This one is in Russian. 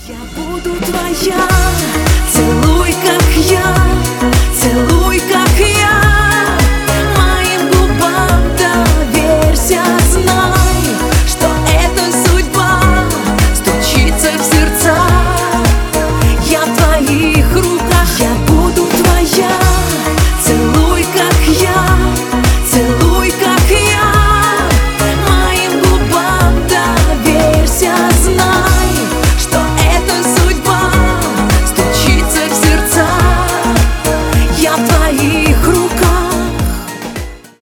Я буду твоя, целуй, как я, целуй, как я. Моим губам доверься, знай, что это судьба стучится в сердца. Я в твоих руках, я буду твоя.